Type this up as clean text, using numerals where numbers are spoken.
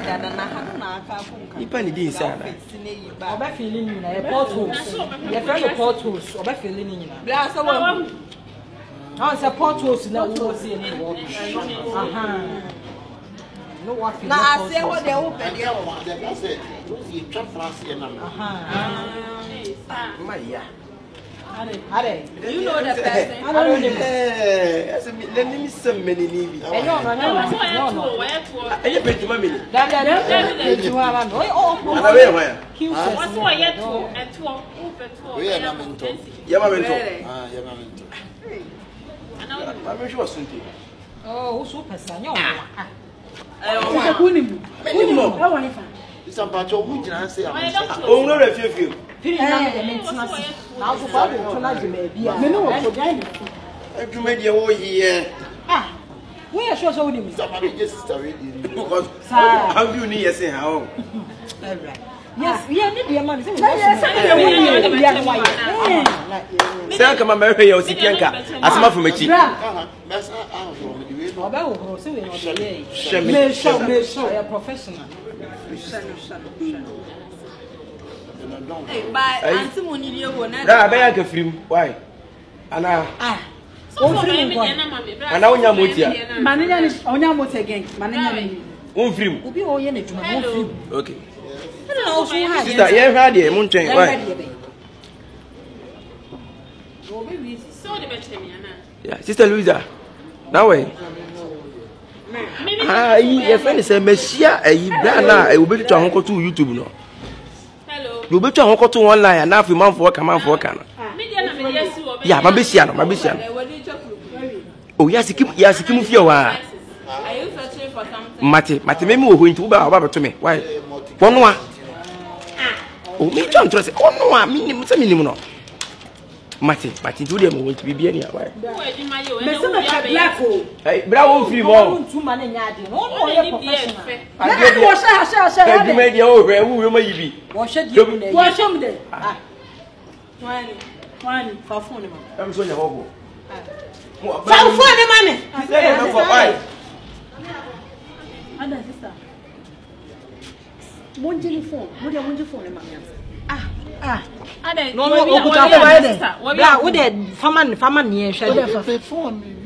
Nipa ni di insana. Oba feeling ni na e potholes. Ye friend potholes, oba feeling ni na. Bra so wa. Ah, se potholes na wo see ni wo. Aha. No wa feel. Na ase wo de wo pe de wo. That's it. You try France here now. Aha. Maya. Are. You know the person. I don't know. Let me some many nibi. No. Are you paying money? That you are man. Oh, Ana we why? What's what yet to We are Mamento. Yamamento. Ah, Yamamento. I'm sure Sunday. oh, so person. Yo. It's about your who can say I'm Oh, no, refuse. Feel na the maintenance. Now so far to na jeme bia. Me no wo guy. You made your whole year. Ah. We are sure so we need. somebody just started. Because how do you need to say how? Yes, we are need the money. Say come America you see Pianka. Asma from Mechi. That's Oba wo so we no dey. Shemi. Show professional. Hey, by Auntie Monini wo na. Da be yanka film. Why? Ana. Ana onya motia. Mananya ni onya mot again. Mananya ni. Un film. Obi o ye na djuma mo film. Okay. Na o so ha. Sister, you heard there mun twen. Why? Yeah, Sister Louisa. Now way. Ah, your friend say Messia bra na e wo betu ahonko to YouTube no. Hello. You betu ahonko to online na afi man for come no. Yeah, mabeshia no. Oh, yasikim fie wa. Are you searching for something? Mate me wo ho nti wo ba beto me. Why? Wono a. Oh, me twa ntro se. Wono a me nim se me nim no. Mate do dem wo nti bibia ni why? Me se na black o. Hey, bra wo free mo. Ntu ma na nya ade. No no ye professional. Na wo sha. Hey, me dia o hwe wo ma yibi. Wo hwe die mu na. Wo show me there. Wani fa phone ma. Am so nya hobo. Fa phone money. Say no for why? Ada sister. Monjini phone. Monjini phone ma me. No, okuta phone. Bra, wo de farmer ne hwe. Phone.